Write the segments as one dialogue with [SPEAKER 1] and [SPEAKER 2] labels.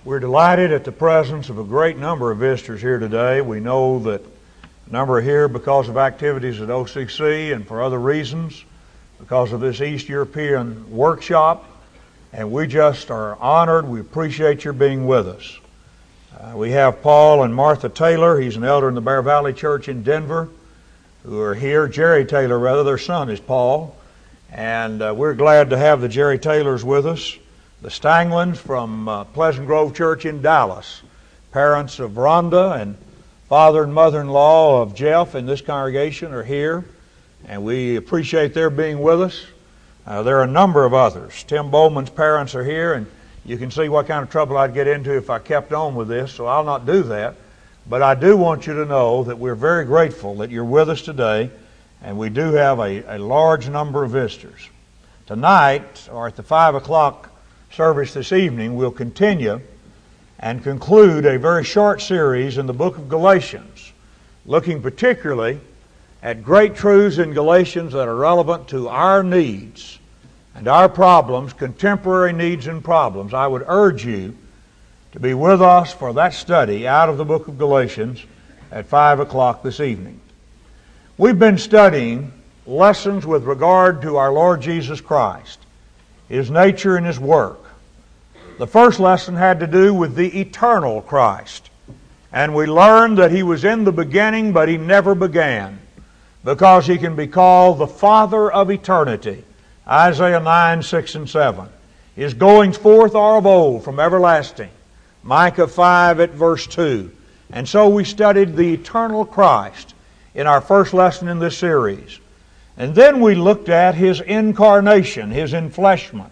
[SPEAKER 1] We're delighted at the presence of a great number of visitors here today. We know that a number are here because of activities at OCC and for other reasons, because of this East European workshop, and we just are honored. We appreciate your being with us. We have Paul and Martha Taylor. He's an elder in the Bear Valley Church in Denver, who are here. Jerry Taylor, rather, their son is Paul, and we're glad to have the Jerry Taylors with us. The Stanglins from Pleasant Grove Church in Dallas, parents of Rhonda and father and mother-in-law of Jeff in this congregation are here, and we appreciate their being with us. There are a number of others. Tim Bowman's parents are here, and you can see what kind of trouble I'd get into if I kept on with this, so I'll not do that. But I do want you to know that we're very grateful that you're with us today, and we do have a large number of visitors. Tonight, or at the 5 o'clock service this evening, we'll continue and conclude a very short series in the book of Galatians, looking particularly at great truths in Galatians that are relevant to our needs and our problems, contemporary needs and problems. I would urge you to be with us for that study out of the book of Galatians at 5 o'clock this evening. We've been studying lessons with regard to our Lord Jesus Christ, His nature and His work. The first lesson had to do with the eternal Christ. And we learned that He was in the beginning, but He never began, because He can be called the Father of eternity. Isaiah 9, 6, and 7. His goings forth are of old, from everlasting. Micah 5 at verse 2. And so we studied the eternal Christ in our first lesson in this series. And then we looked at His incarnation, His enfleshment.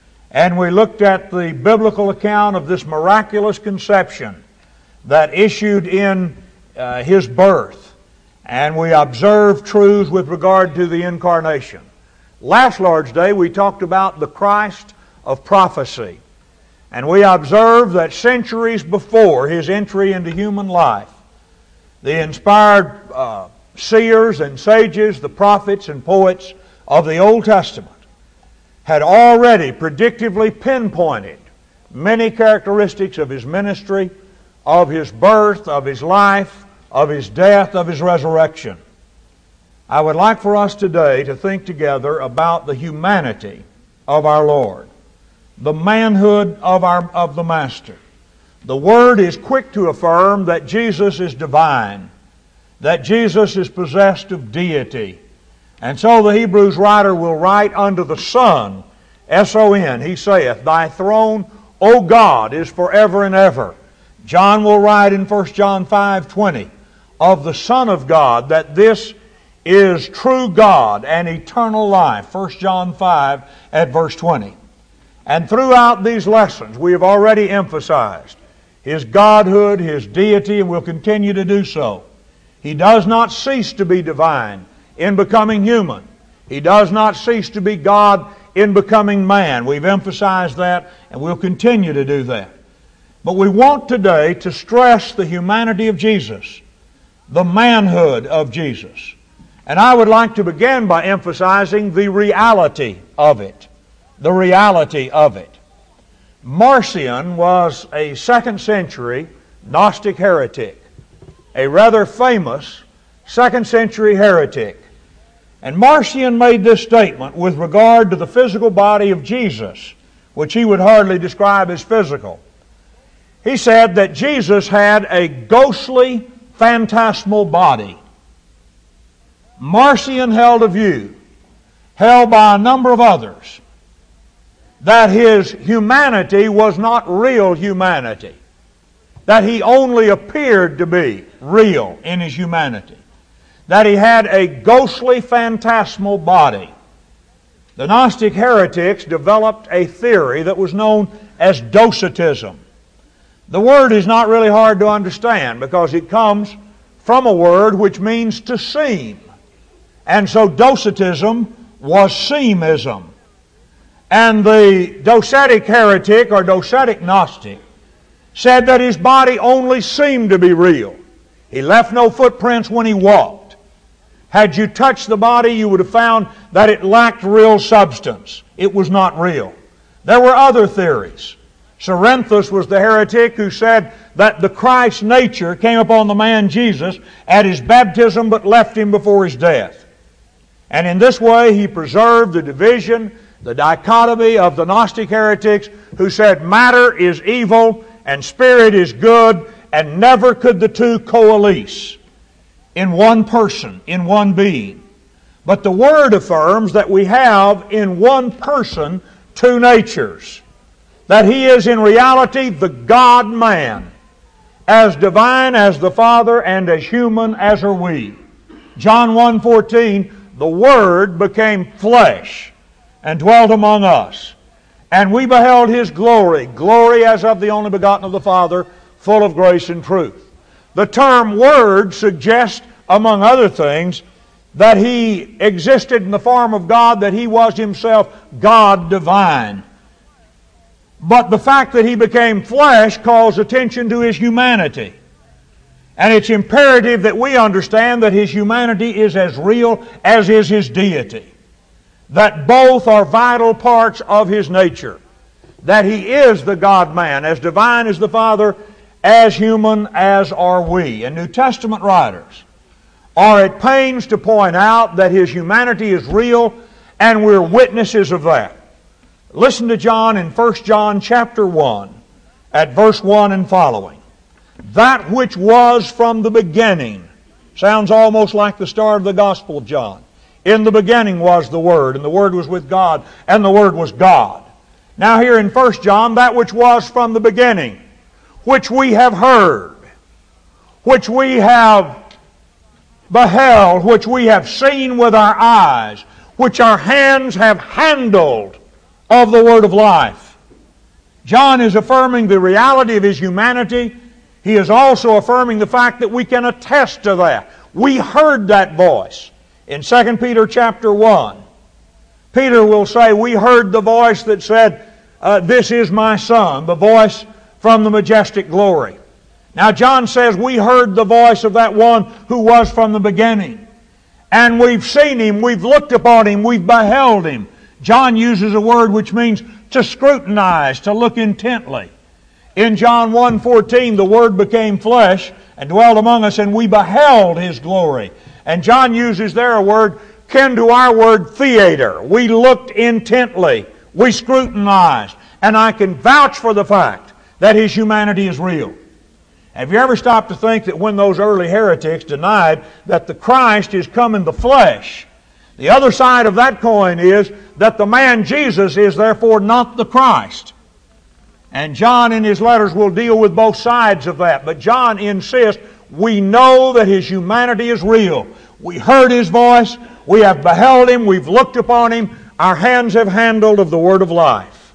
[SPEAKER 1] And we looked at the biblical account of this miraculous conception that issued in His birth. And we observed truths with regard to the incarnation. Last Lord's Day we talked about the Christ of prophecy. And we observed that centuries before His entry into human life, the inspired seers and sages, the prophets and poets of the Old Testament, had already predictively pinpointed many characteristics of His ministry, of His birth, of His life, of His death, of His resurrection. I would like for us today to think together about the humanity of our Lord, the manhood of the Master. The Word is quick to affirm that Jesus is divine, that Jesus is possessed of deity. And so the Hebrews writer will write unto the Son, S-O-N, he saith, Thy throne, O God, is forever and ever. John will write in 1 John 5:20 of the Son of God, that this is true God and eternal life. 1 John 5 at verse 20. And throughout these lessons we have already emphasized His Godhood, His deity, and will continue to do so. He does not cease to be divine in becoming human. He does not cease to be God in becoming man. We've emphasized that, and we'll continue to do that. But we want today to stress the humanity of Jesus, the manhood of Jesus. And I would like to begin by emphasizing the reality of it. The reality of it. Marcion was a 2nd century Gnostic heretic, a rather famous 2nd century heretic. And Marcion made this statement with regard to the physical body of Jesus, which he would hardly describe as physical. He said that Jesus had a ghostly, phantasmal body. Marcion held a view, held by a number of others, that His humanity was not real humanity, that He only appeared to be real in His humanity, that He had a ghostly, phantasmal body. The Gnostic heretics developed a theory that was known as Docetism. The word is not really hard to understand because it comes from a word which means to seem. And so Docetism was seemism. And the Docetic heretic or Docetic Gnostic said that his body only seemed to be real. He left no footprints when He walked. Had you touched the body, you would have found that it lacked real substance. It was not real. There were other theories. Cerinthus was the heretic who said that the Christ nature came upon the man Jesus at his baptism but left him before his death. And in this way he preserved the division, the dichotomy of the Gnostic heretics who said matter is evil and spirit is good, and never could the two coalesce in one person, in one being. But the Word affirms that we have in one person two natures. That He is in reality the God-man, as divine as the Father and as human as are we. John 1:14, the Word became flesh and dwelt among us. And we beheld His glory, glory as of the only begotten of the Father, full of grace and truth. The term Word suggests, among other things, that He existed in the form of God, that He was Himself God divine. But the fact that He became flesh calls attention to His humanity. And it's imperative that we understand that His humanity is as real as is His deity. That both are vital parts of His nature. That He is the God-man, as divine as the Father, as human as are we. And New Testament writers are at pains to point out that His humanity is real, and we're witnesses of that. Listen to John in 1 John chapter 1 at verse 1 and following. That which was from the beginning. Sounds almost like the start of the Gospel of John. In the beginning was the Word, and the Word was with God, and the Word was God. Now here in 1 John, that which was from the beginning, which we have heard, which we have beheld, which we have seen with our eyes, which our hands have handled of the Word of life. John is affirming the reality of His humanity. He is also affirming the fact that we can attest to that. We heard that voice. In 2 Peter chapter 1, Peter will say, we heard the voice that said, this is my Son, the voice from the majestic glory. Now John says, we heard the voice of that one who was from the beginning. And we've seen Him, we've looked upon Him, we've beheld Him. John uses a word which means to scrutinize, to look intently. In John 1:14, the Word became flesh and dwelt among us, and we beheld His glory. And John uses there a word kin to our word theater. We looked intently. We scrutinized. And I can vouch for the fact that His humanity is real. Have you ever stopped to think that when those early heretics denied that the Christ is come in the flesh, the other side of that coin is that the man Jesus is therefore not the Christ? And John in his letters will deal with both sides of that. But John insists, we know that His humanity is real. We heard His voice. We have beheld Him. We've looked upon Him. Our hands have handled of the Word of life.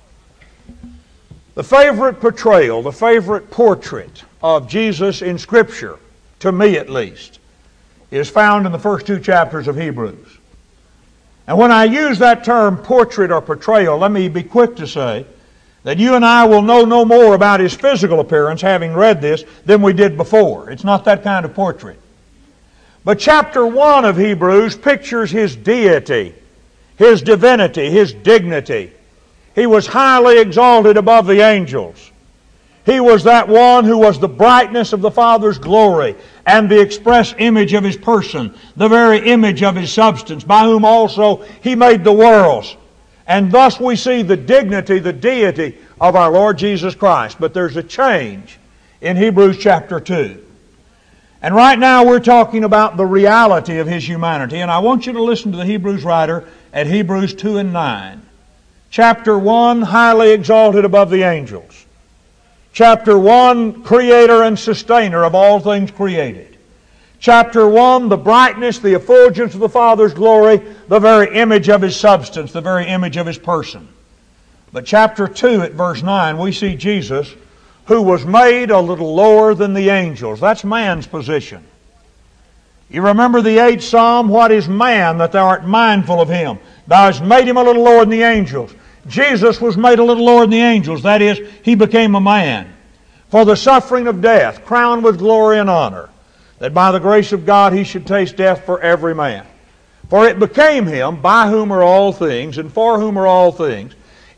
[SPEAKER 1] The favorite portrayal, the favorite portrait of Jesus in Scripture, to me at least, is found in the first two chapters of Hebrews. And when I use that term portrait or portrayal, let me be quick to say that you and I will know no more about His physical appearance, having read this, than we did before. It's not that kind of portrait. But chapter 1 of Hebrews pictures His deity, His divinity, His dignity. He was highly exalted above the angels. He was that one who was the brightness of the Father's glory and the express image of His person, the very image of His substance, by whom also He made the worlds. And thus we see the dignity, the deity of our Lord Jesus Christ. But there's a change in Hebrews chapter 2. And right now we're talking about the reality of His humanity. And I want you to listen to the Hebrews writer at Hebrews 2 and 9. Chapter 1, highly exalted above the angels. Chapter 1, creator and sustainer of all things created. Chapter 1, the brightness, the effulgence of the Father's glory, the very image of His substance, the very image of His person. But chapter 2 at verse 9, we see Jesus, who was made a little lower than the angels. That's man's position. You remember the 8th Psalm, what is man that thou art mindful of him? Thou hast made him a little lower than the angels. Jesus was made a little lower than the angels. That is, He became a man. For the suffering of death, crowned with glory and honor, that by the grace of God He should taste death for every man. For it became Him, by whom are all things, and for whom are all things,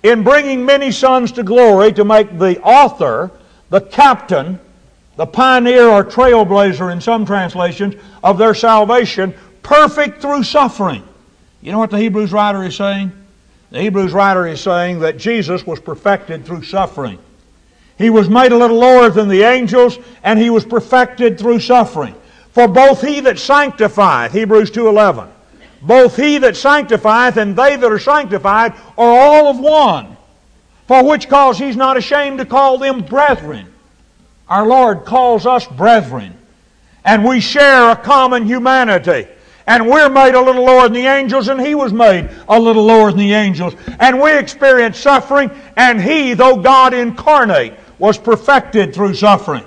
[SPEAKER 1] in bringing many sons to glory, to make the author, the captain, the pioneer or trailblazer in some translations of their salvation, perfect through suffering. You know what the Hebrews writer is saying? The Hebrews writer is saying that Jesus was perfected through suffering. He was made a little lower than the angels, and He was perfected through suffering. For both He that sanctifieth, Hebrews 2:11, both He that sanctifieth and they that are sanctified are all of one. For which cause He's not ashamed to call them brethren. Our Lord calls us brethren. And we share a common humanity. And we're made a little lower than the angels, and He was made a little lower than the angels. And we experience suffering, and He, though God incarnate, was perfected through suffering.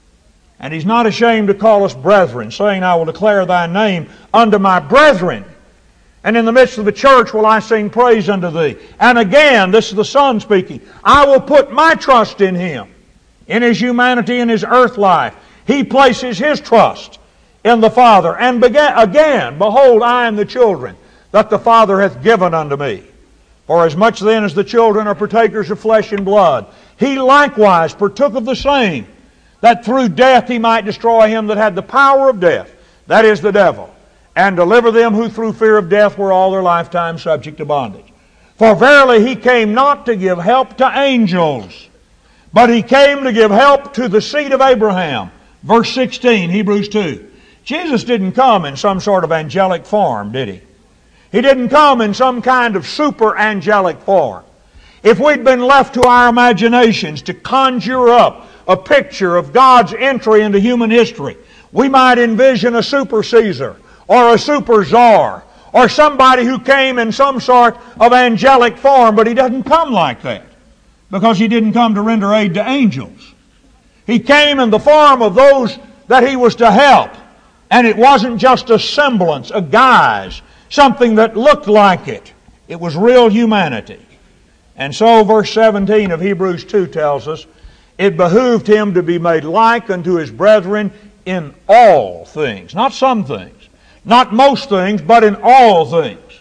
[SPEAKER 1] And He's not ashamed to call us brethren, saying, I will declare Thy name unto my brethren. And in the midst of the church will I sing praise unto Thee. And again, this is the Son speaking, I will put my trust in Him. In His humanity and His earth life, He places His trust in the Father. And again, behold, I am the children that the Father hath given unto me. For as much then as the children are partakers of flesh and blood, He likewise partook of the same, that through death He might destroy him that had the power of death, that is, the devil, and deliver them who through fear of death were all their lifetime subject to bondage. For verily He came not to give help to angels, but He came to give help to the seed of Abraham. Verse 16, Hebrews 2. Jesus didn't come in some sort of angelic form, did He? He didn't come in some kind of super angelic form. If we'd been left to our imaginations to conjure up a picture of God's entry into human history, we might envision a super Caesar or a super czar or somebody who came in some sort of angelic form, but He doesn't come like that, because He didn't come to render aid to angels. He came in the form of those that He was to help. And it wasn't just a semblance, a guise, something that looked like it. It was real humanity. And so verse 17 of Hebrews 2 tells us, it behooved Him to be made like unto His brethren in all things. Not some things, not most things, but in all things.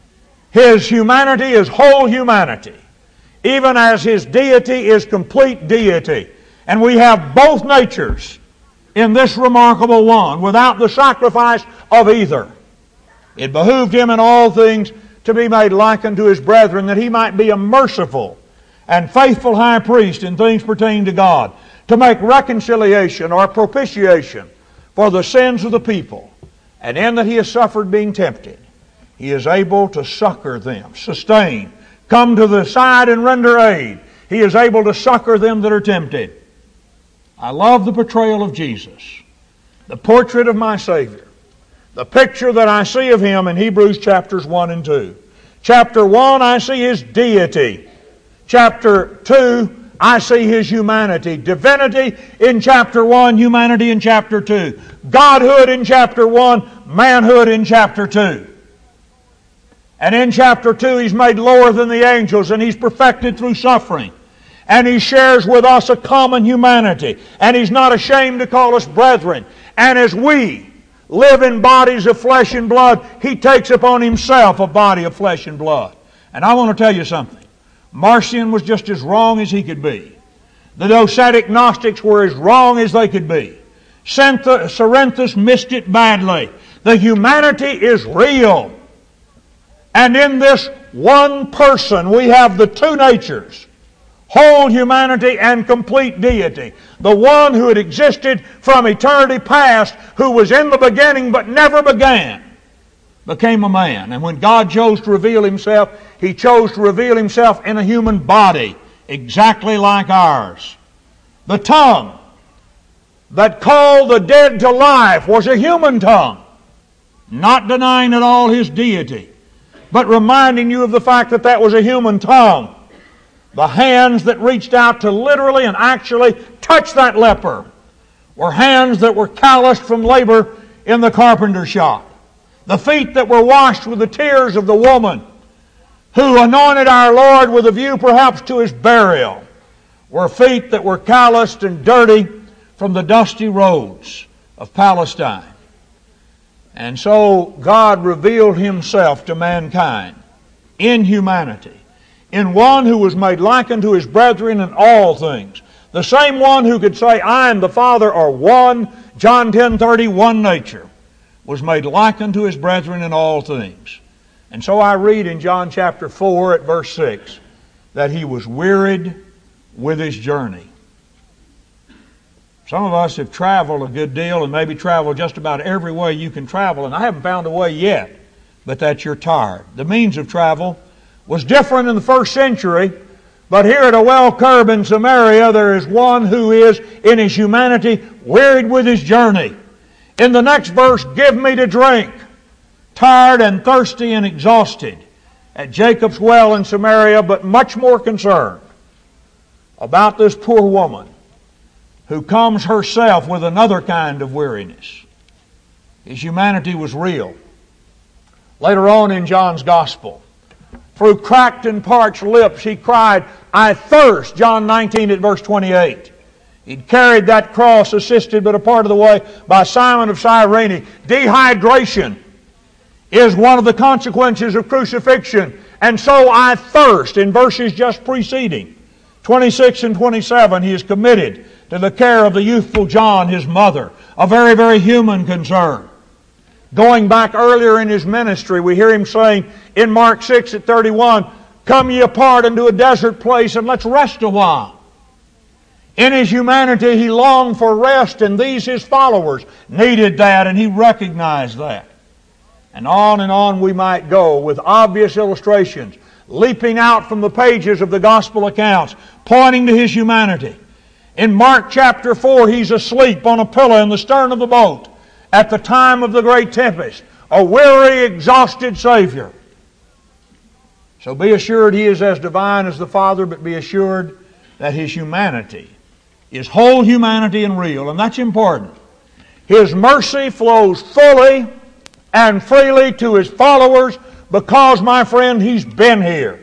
[SPEAKER 1] His humanity is whole humanity, even as His deity is complete deity. And we have both natures in this remarkable one, without the sacrifice of either. It behooved Him in all things to be made like unto His brethren, that He might be a merciful and faithful high priest in things pertaining to God, to make reconciliation or propitiation for the sins of the people. And in that He has suffered being tempted, He is able to succor them, sustain, come to the side and render aid. He is able to succor them that are tempted. I love the portrayal of Jesus, the portrait of my Savior, the picture that I see of Him in Hebrews chapters 1 and 2. Chapter 1, I see His deity. Chapter 2, I see His humanity. Divinity in chapter 1, humanity in chapter 2. Godhood in chapter 1, manhood in chapter 2. And in chapter 2, He's made lower than the angels, and He's perfected through suffering. And He shares with us a common humanity. And He's not ashamed to call us brethren. And as we live in bodies of flesh and blood, He takes upon Himself a body of flesh and blood. And I want to tell you something. Marcion was just as wrong as he could be. The Docetic Gnostics were as wrong as they could be. Cerinthus missed it badly. The humanity is real. And in this one person we have the two natures, whole humanity and complete deity. The one who had existed from eternity past, who was in the beginning but never began, became a man. And when God chose to reveal Himself, He chose to reveal Himself in a human body, exactly like ours. The tongue that called the dead to life was a human tongue, not denying at all His deity, but reminding you of the fact that that was a human tongue. The hands that reached out to literally and actually touch that leper were hands that were calloused from labor in the carpenter shop. The feet that were washed with the tears of the woman who anointed our Lord with a view perhaps to His burial were feet that were calloused and dirty from the dusty roads of Palestine. And so God revealed Himself to mankind in humanity. in one who was made like unto his brethren in all things. The same one who could say, I and the Father are one, John 10:30, one nature, was made like unto his brethren in all things. And so I read in John chapter 4 at verse 6 that he was wearied with his journey. Some of us have traveled a good deal and maybe traveled just about every way you can travel, and I haven't found a way yet, but that you're tired. The means of travel was different in the first century, but here at a well curb in Samaria, there is one who is, in his humanity, wearied with his journey. In the next verse, give me to drink, tired and thirsty and exhausted, at Jacob's well in Samaria, but much more concerned about this poor woman who comes herself with another kind of weariness. His humanity was real. Later on in John's Gospel, through cracked and parched lips, he cried, I thirst, John 19 at verse 28. He'd carried that cross, assisted but a part of the way by Simon of Cyrene. Dehydration is one of the consequences of crucifixion. And so I thirst, in verses just preceding, 26 and 27, he is committed to the care of the youthful John, his mother, a very, very human concern. Going back earlier in his ministry, we hear him saying in Mark 6 at 31, come ye apart into a desert place and let's rest a while. In his humanity, he longed for rest, and these, his followers, needed that, and he recognized that. And on we might go with obvious illustrations, leaping out from the pages of the gospel accounts, pointing to his humanity. In Mark chapter 4, he's asleep on a pillow in the stern of the boat at the time of the great tempest, a weary, exhausted Savior. So be assured he is as divine as the Father, but be assured that his humanity is whole humanity and real, and that's important. His mercy flows fully and freely to his followers because, my friend, he's been here.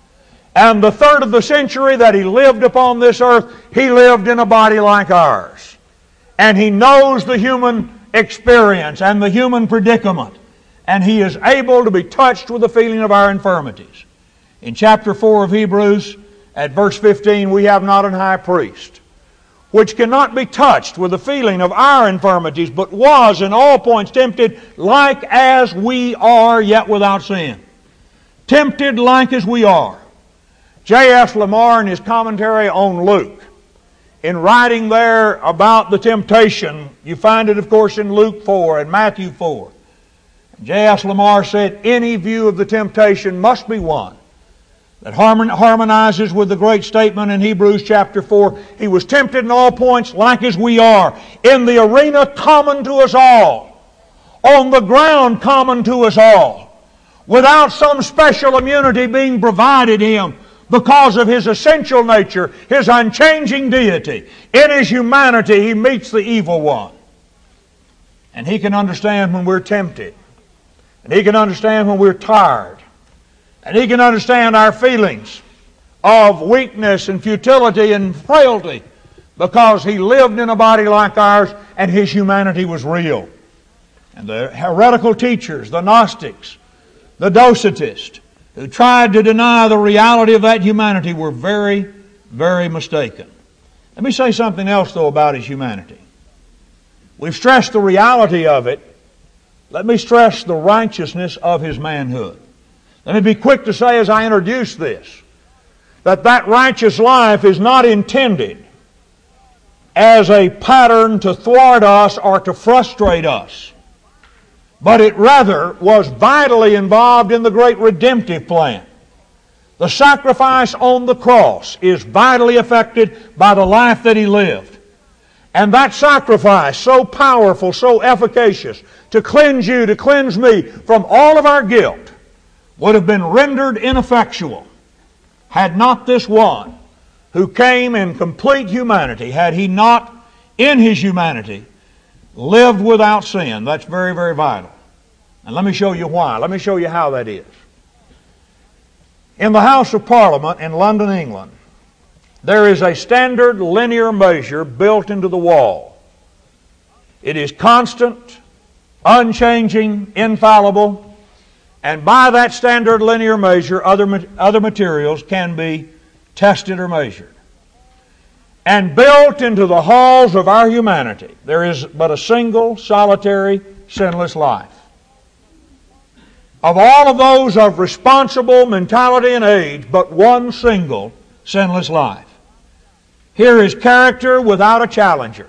[SPEAKER 1] And the third of the century that he lived upon this earth, he lived in a body like ours. And he knows the human experience and the human predicament. And he is able to be touched with the feeling of our infirmities. In chapter 4 of Hebrews, at verse 15, we have not an high priest, which cannot be touched with the feeling of our infirmities, but was in all points tempted like as we are, yet without sin. Tempted like as we are. J.S. Lamar, in his commentary on Luke, in writing there about the temptation, you find it, of course, in Luke 4 and Matthew 4. J.S. Lamar said, any view of the temptation must be one that harmonizes with the great statement in Hebrews chapter 4. He was tempted in all points like as we are, in the arena common to us all, on the ground common to us all, without some special immunity being provided him because of his essential nature, his unchanging deity. In his humanity, he meets the evil one. And he can understand when we're tempted. And he can understand when we're tired. And he can understand our feelings of weakness and futility and frailty because he lived in a body like ours and his humanity was real. And the heretical teachers, the Gnostics, the Docetists, who tried to deny the reality of that humanity were very, very mistaken. Let me say something else, though, about his humanity. We've stressed the reality of it. Let me stress the righteousness of his manhood. Let me be quick to say as I introduce this, that righteous life is not intended as a pattern to thwart us or to frustrate us, but it rather was vitally involved in the great redemptive plan. The sacrifice on the cross is vitally affected by the life that he lived. And that sacrifice, so powerful, so efficacious, to cleanse you, to cleanse me from all of our guilt, would have been rendered ineffectual had not this one who came in complete humanity, had he not in his humanity lived without sin. That's very, very vital. And let me show you why. Let me show you how that is. In the House of Parliament in London, England, there is a standard linear measure built into the wall. It is constant, unchanging, infallible. And by that standard linear measure, other materials can be tested or measured. And built into the halls of our humanity, there is but a single, solitary, sinless life. Of all of those of responsible mentality and age, but one single sinless life. Here is character without a challenger.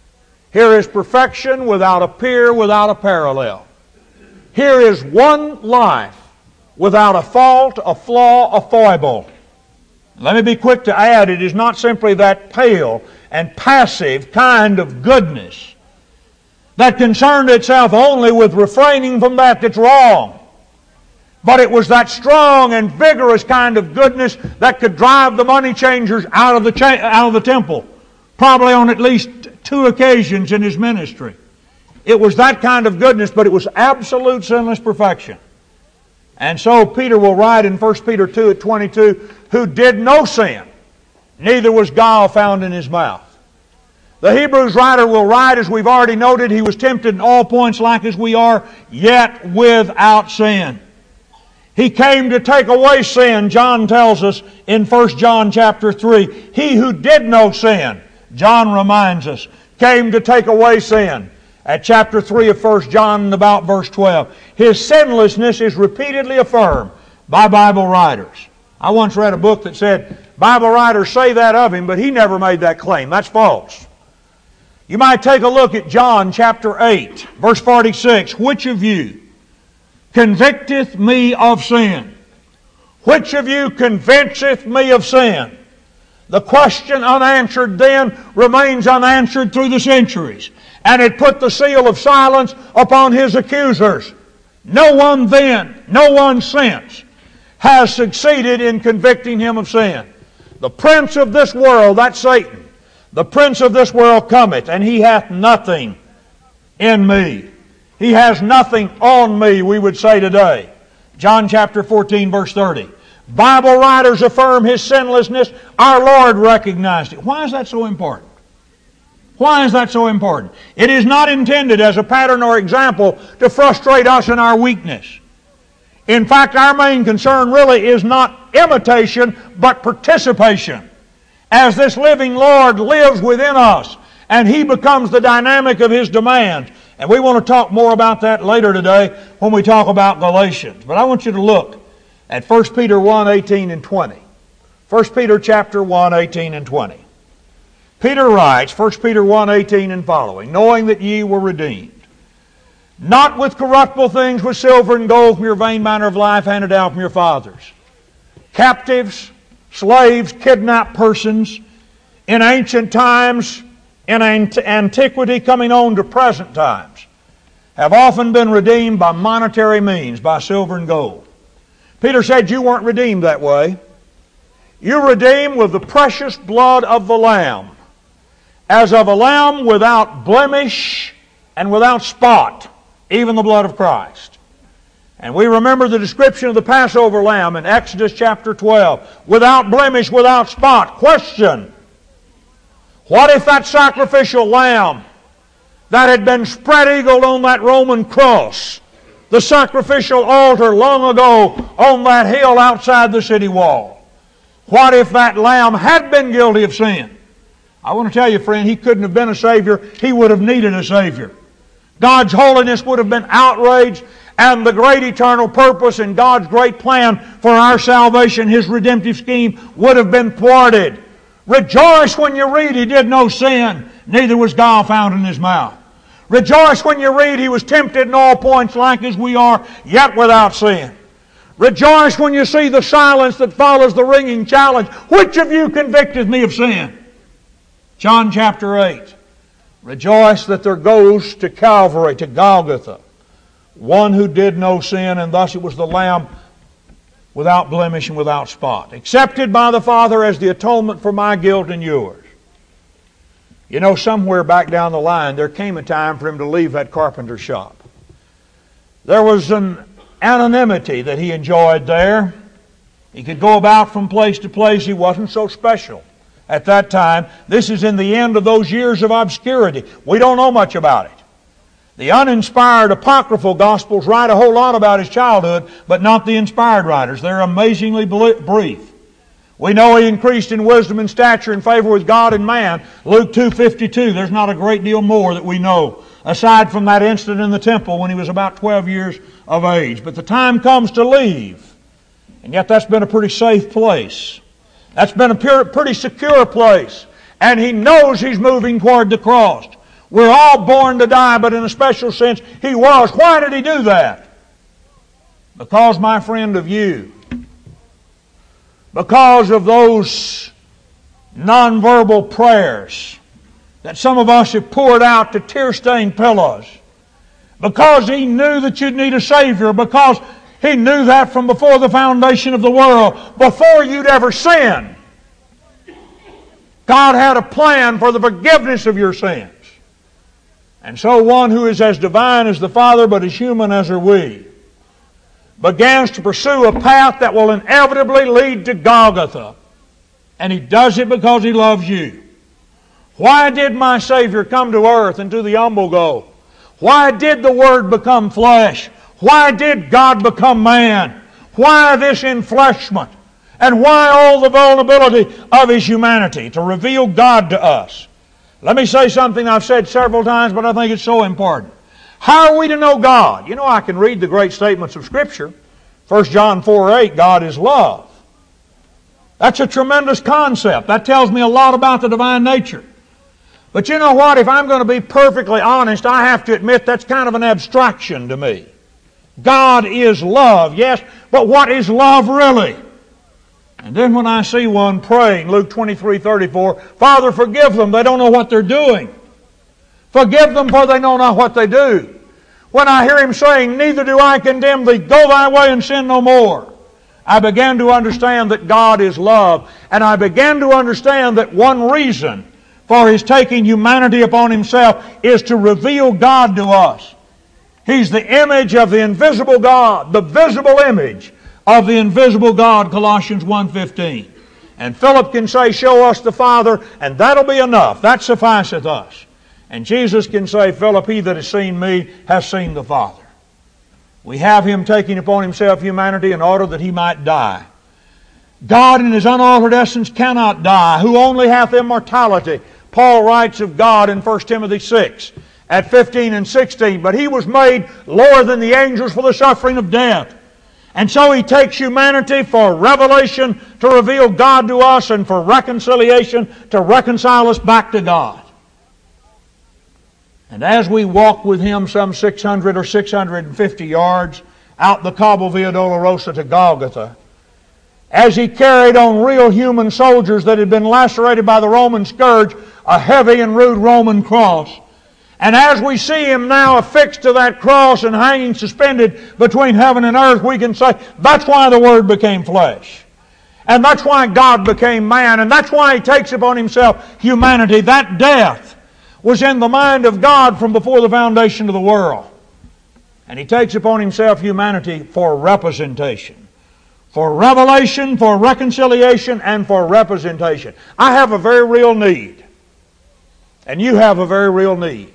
[SPEAKER 1] Here is perfection without a peer, without a parallel. Here is one life without a fault, a flaw, a foible. Let me be quick to add, it is not simply that pale and passive kind of goodness that concerned itself only with refraining from that that's wrong. But it was that strong and vigorous kind of goodness that could drive the money changers out of the temple, probably on at least 2 occasions in his ministry. It was that kind of goodness, but it was absolute sinless perfection. And so Peter will write in 1 Peter 2:22, who did no sin, neither was guile found in his mouth. The Hebrews writer will write, as we've already noted, he was tempted in all points like as we are, yet without sin. He came to take away sin, John tells us in 1 John chapter 3. He who did no sin, John reminds us, came to take away sin. At chapter 3 of 1 John and about verse 12. His sinlessness is repeatedly affirmed by Bible writers. I once read a book that said, Bible writers say that of him, but he never made that claim. That's false. You might take a look at John chapter 8, verse 46. Which of you convicteth me of sin? Which of you convinceth me of sin? The question unanswered then remains unanswered through the centuries. And it put the seal of silence upon his accusers. No one then, no one since, has succeeded in convicting him of sin. The prince of this world, that's Satan, the prince of this world cometh, and he hath nothing in me. He has nothing on me, we would say today. John chapter 14, verse 30. Bible writers affirm his sinlessness. Our Lord recognized it. Why is that so important? Why is that so important? It is not intended as a pattern or example to frustrate us in our weakness. In fact, our main concern really is not imitation, but participation. As this living Lord lives within us, and He becomes the dynamic of His demands. And we want to talk more about that later today when we talk about Galatians. But I want you to look at 1 Peter 1, 18 and 20. 1 Peter chapter 1, 18 and 20. Peter writes, 1 Peter 1, 18 and following, knowing that ye were redeemed, not with corruptible things, with silver and gold from your vain manner of life handed down from your fathers. Captives, slaves, kidnapped persons, in ancient times, in antiquity coming on to present times, have often been redeemed by monetary means, by silver and gold. Peter said you weren't redeemed that way. You're redeemed with the precious blood of the Lamb, as of a lamb without blemish and without spot, even the blood of Christ. And we remember the description of the Passover lamb in Exodus chapter 12. Without blemish, without spot. Question: what if that sacrificial lamb that had been spread-eagled on that Roman cross, the sacrificial altar long ago on that hill outside the city wall, what if that lamb had been guilty of sin? I want to tell you, friend, he couldn't have been a Savior. He would have needed a Savior. God's holiness would have been outraged, and the great eternal purpose and God's great plan for our salvation, His redemptive scheme, would have been thwarted. Rejoice when you read He did no sin, neither was guile found in His mouth. Rejoice when you read He was tempted in all points like as we are, yet without sin. Rejoice when you see the silence that follows the ringing challenge. Which of you convicted me of sin? John chapter 8. Rejoice that there goes to Calvary, to Golgotha, one who did no sin, and thus it was the Lamb without blemish and without spot, accepted by the Father as the atonement for my guilt and yours. You know, somewhere back down the line, there came a time for him to leave that carpenter shop. There was an anonymity that he enjoyed there. He could go about from place to place. He wasn't so special at that time. This is in the end of those years of obscurity. We don't know much about it. The uninspired apocryphal Gospels write a whole lot about his childhood, but not the inspired writers. They're amazingly brief. We know he increased in wisdom and stature and favor with God and man. Luke 2:52. There's not a great deal more that we know, aside from that incident in the temple when he was about 12 years of age. But the time comes to leave. And yet that's been a pretty safe place. That's been a pretty secure place. And he knows he's moving toward the cross. We're all born to die, but in a special sense, he was. Why did he do that? Because, my friend, of you. Because of those nonverbal prayers that some of us have poured out to tear-stained pillows. Because he knew that you'd need a Savior. Because he knew that from before the foundation of the world. Before you'd ever sinned. God had a plan for the forgiveness of your sins. And so one who is as divine as the Father but as human as are we begins to pursue a path that will inevitably lead to Golgotha. And he does it because he loves you. Why did my Savior come to earth and to the humble go? Why did the Word become flesh? Why did God become man? Why this enfleshment? And why all the vulnerability of His humanity? To reveal God to us. Let me say something I've said several times, but I think it's so important. How are we to know God? You know, I can read the great statements of Scripture. 1 John 4:8, God is love. That's a tremendous concept. That tells me a lot about the divine nature. But you know what? If I'm going to be perfectly honest, I have to admit that's kind of an abstraction to me. God is love, yes, but what is love really? And then when I see one praying, Luke 23:34, Father, forgive them, they don't know what they're doing. Forgive them, for they know not what they do. When I hear him saying, neither do I condemn thee, go thy way and sin no more, I began to understand that God is love. And I began to understand that one reason for His taking humanity upon Himself is to reveal God to us. He's the image of the invisible God, the visible image of the invisible God, Colossians 1:15. And Philip can say, show us the Father, and that'll be enough. That sufficeth us. And Jesus can say, Philip, he that has seen me has seen the Father. We have Him taking upon Himself humanity in order that He might die. God in His unaltered essence cannot die, who only hath immortality. Paul writes of God in 1 Timothy 6 at 15 and 16, but He was made lower than the angels for the suffering of death. And so He takes humanity for revelation to reveal God to us and for reconciliation to reconcile us back to God. And as we walked with Him some 600 or 650 yards out the Cabo Via Dolorosa to Golgotha, as He carried on real human soldiers that had been lacerated by the Roman scourge, a heavy and rude Roman cross, and as we see Him now affixed to that cross and hanging suspended between heaven and earth, we can say, that's why the Word became flesh. And that's why God became man. And that's why He takes upon Himself humanity. That death was in the mind of God from before the foundation of the world. And He takes upon Himself humanity for representation. For revelation, for reconciliation, and for representation. I have a very real need. And you have a very real need.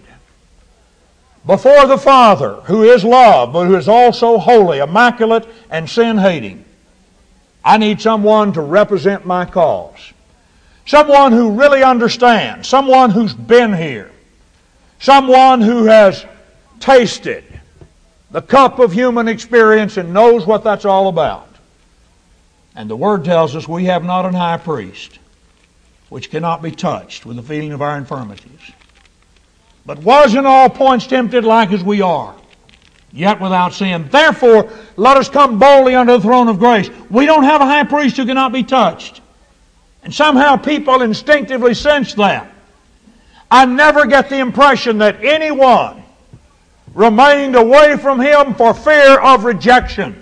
[SPEAKER 1] Before the Father, who is love, but who is also holy, immaculate, and sin-hating, I need someone to represent my cause. Someone who really understands. Someone who's been here. Someone who has tasted the cup of human experience and knows what that's all about. And the Word tells us we have not an high priest which cannot be touched with the feeling of our infirmities, but was in all points tempted like as we are, yet without sin. Therefore, let us come boldly unto the throne of grace. We don't have a high priest who cannot be touched. And somehow people instinctively sense that. I never get the impression that anyone remained away from Him for fear of rejection.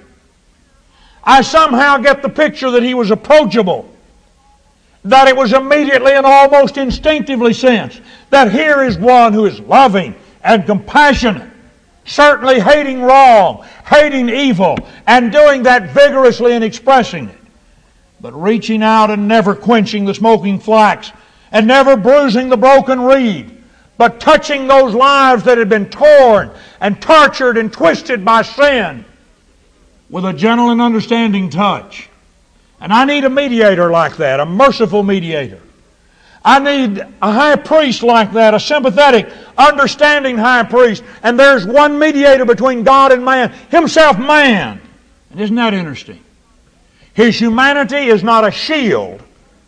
[SPEAKER 1] I somehow get the picture that He was approachable, that it was immediately and almost instinctively sensed that here is one who is loving and compassionate, certainly hating wrong, hating evil, and doing that vigorously and expressing it, but reaching out and never quenching the smoking flax, and never bruising the broken reed, but touching those lives that had been torn and tortured and twisted by sin with a gentle and understanding touch. And I need a mediator like that, a merciful mediator. I need a high priest like that, a sympathetic, understanding high priest. And there's one mediator between God and man, Himself man. And isn't that interesting? His humanity is not a shield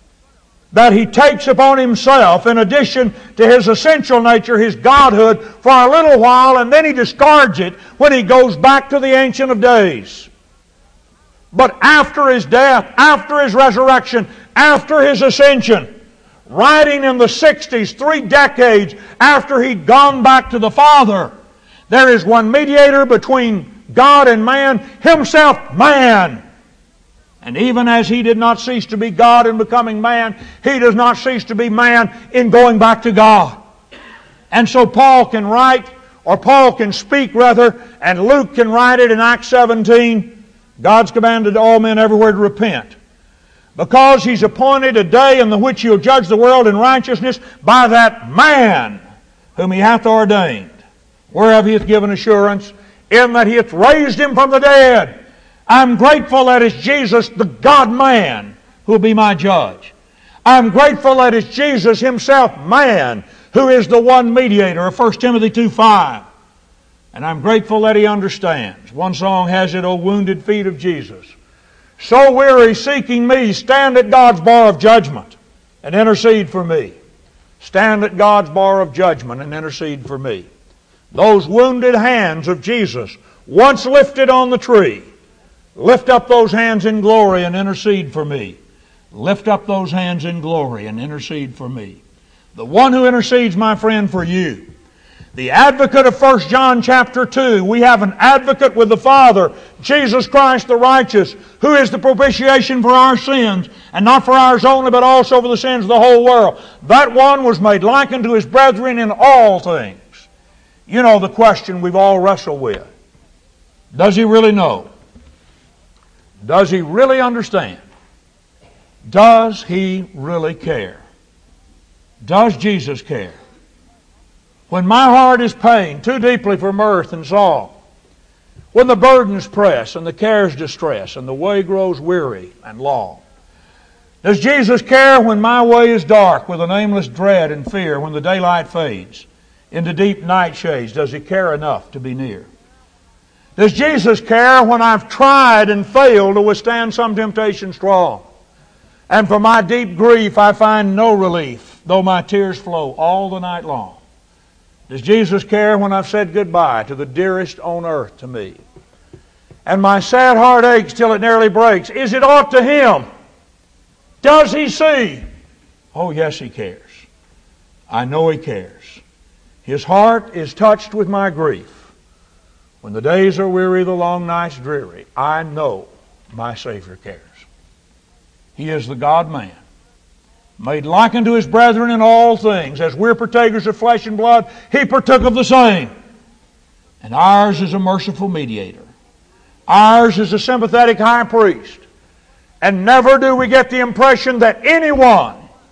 [SPEAKER 1] that He takes upon Himself in addition to His essential nature, His Godhood, for a little while, and then He discards it when He goes back to the Ancient of Days. But after His death, after His resurrection, after His ascension, writing in the 60s, 3 decades after He'd gone back to the Father, there is one mediator between God and man, Himself man. And even as He did not cease to be God in becoming man, He does not cease to be man in going back to God. And so Paul can write, or Paul can speak rather, and Luke can write it in Acts 17. God's commanded all men everywhere to repent, because He's appointed a day in the which He'll judge the world in righteousness by that man whom He hath ordained, whereof He hath given assurance, in that He hath raised Him from the dead. I'm grateful that it's Jesus, the God-man, who will be my judge. I'm grateful that it's Jesus Himself, man, who is the one mediator of 1 Timothy 2:5. And I'm grateful that He understands. One song has it, O wounded feet of Jesus, so weary seeking me, stand at God's bar of judgment and intercede for me. Stand at God's bar of judgment and intercede for me. Those wounded hands of Jesus, once lifted on the tree, lift up those hands in glory and intercede for me. Lift up those hands in glory and intercede for me. The one who intercedes, my friend, for you. The advocate of 1 John chapter 2. We have an advocate with the Father, Jesus Christ the righteous, who is the propitiation for our sins, and not for ours only, but also for the sins of the whole world. That one was made like unto His brethren in all things. You know the question we've all wrestled with. Does He really know? Does He really understand? Does He really care? Does Jesus care? When my heart is pained too deeply for mirth and song, when the burdens press and the cares distress and the way grows weary and long, does Jesus care when my way is dark with a nameless dread and fear, when the daylight fades into deep night shades? Does He care enough to be near? Does Jesus care when I've tried and failed to withstand some temptation strong, and for my deep grief I find no relief, though my tears flow all the night long? Does Jesus care when I've said goodbye to the dearest on earth to me, and my sad heart aches till it nearly breaks? Is it aught to Him? Does He see? Oh, yes, He cares. I know He cares. His heart is touched with my grief. When the days are weary, the long nights dreary, I know my Savior cares. He is the God-man, made like unto His brethren in all things. As we're partakers of flesh and blood, He partook of the same. And ours is a merciful mediator. Ours is a sympathetic high priest. And never do we get the impression that anyone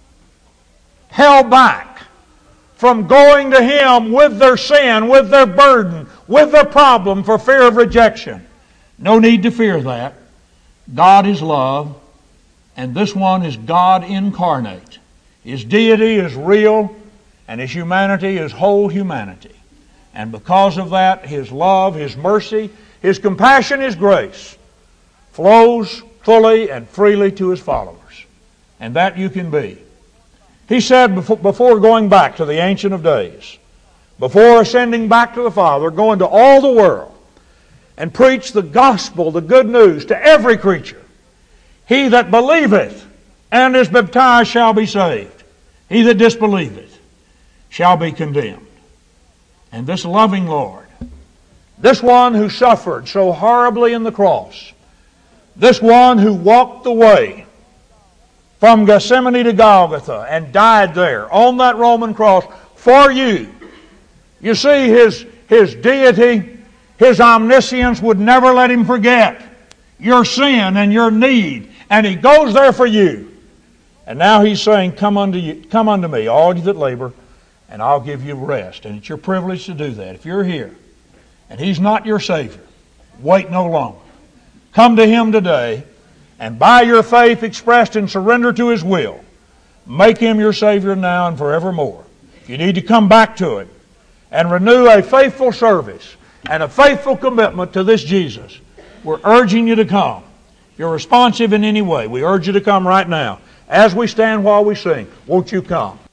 [SPEAKER 1] held back from going to Him with their sin, with their burden, with their problem for fear of rejection. No need to fear that. God is love, and this one is God incarnate. His deity is real, and His humanity is whole humanity. And because of that, His love, His mercy, His compassion, His grace flows fully and freely to His followers. And that you can be. He said before going back to the Ancient of Days, before ascending back to the Father, go into all the world and preach the gospel, the good news, to every creature. He that believeth and is baptized shall be saved. He that disbelieveth shall be condemned. And this loving Lord, this one who suffered so horribly in the cross, this one who walked the way from Gethsemane to Golgotha and died there on that Roman cross for you. You see, His deity, His omniscience would never let Him forget your sin and your need. And He goes there for you. And now He's saying, come unto me, all you that labor and I'll give you rest. And it's your privilege to do that. If you're here and He's not your Savior, wait no longer. Come to Him today, and by your faith expressed in surrender to His will, make Him your Savior now and forevermore. If you need to come back to Him and renew a faithful service and a faithful commitment to this Jesus, we're urging you to come. If you're responsive in any way, we urge you to come right now. As we stand while we sing, won't you come?